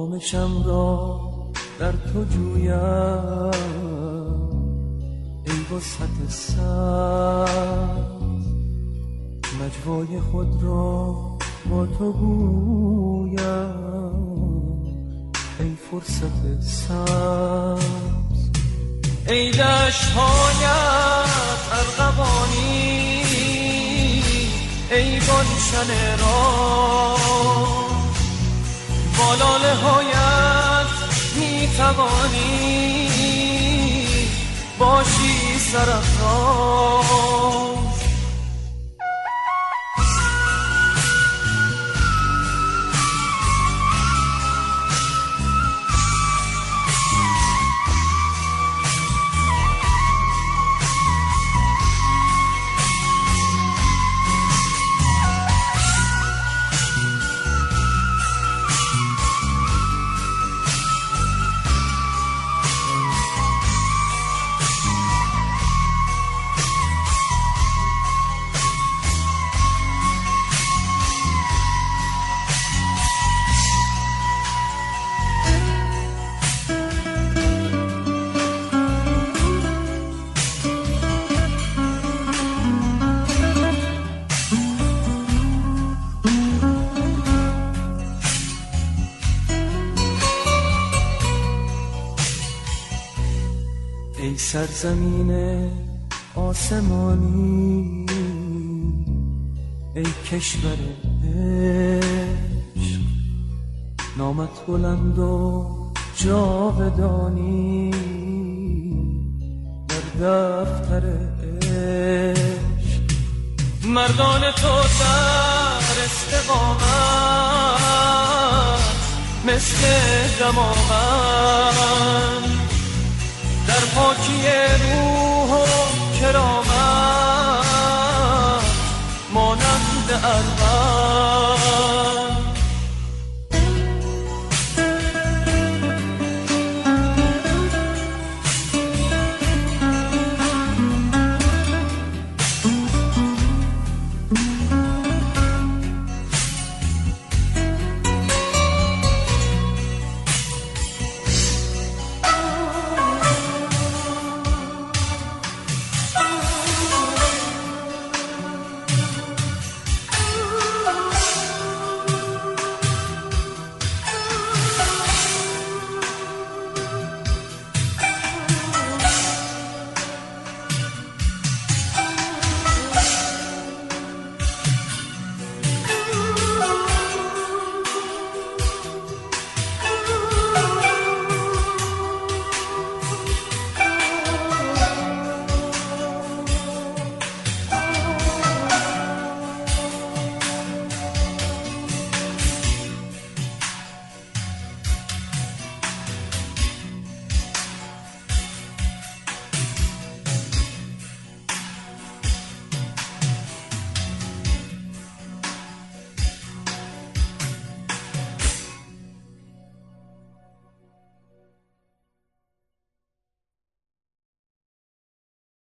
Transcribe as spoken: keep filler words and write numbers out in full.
آرامشم را در تو جویم ای وسعت سر، نجوای خود را با تو گویم ای فرصت سبز. ای دشت‌هایت ارغوانی، ای گلشن راز، با لاله هایت می توانی باشی سرافراز. ای سرزمین آسمانی، ای کشور عشق، نامت بلند و جاودانی در دفتر عشق. مردان تو در استقامت مثل دماوند، در پاکی روح و کرامت مانند ارباب.